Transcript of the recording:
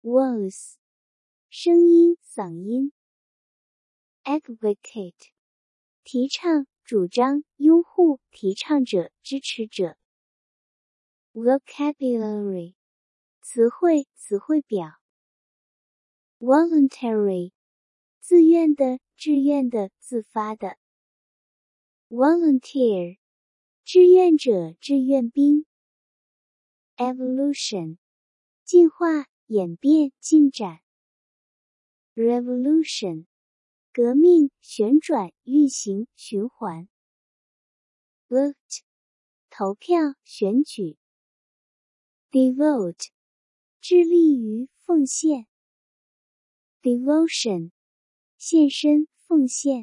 voice 声音嗓音。advocate 提倡主张拥护提倡者支持者。vocabulary 词汇词汇表。voluntary 自愿的志愿的自发的。volunteer 志愿者志愿兵。evolution 进化演变进展。revolution 革命旋转运行循环。vote 投票选举。devote 致力于奉献。devotion 献身奉献。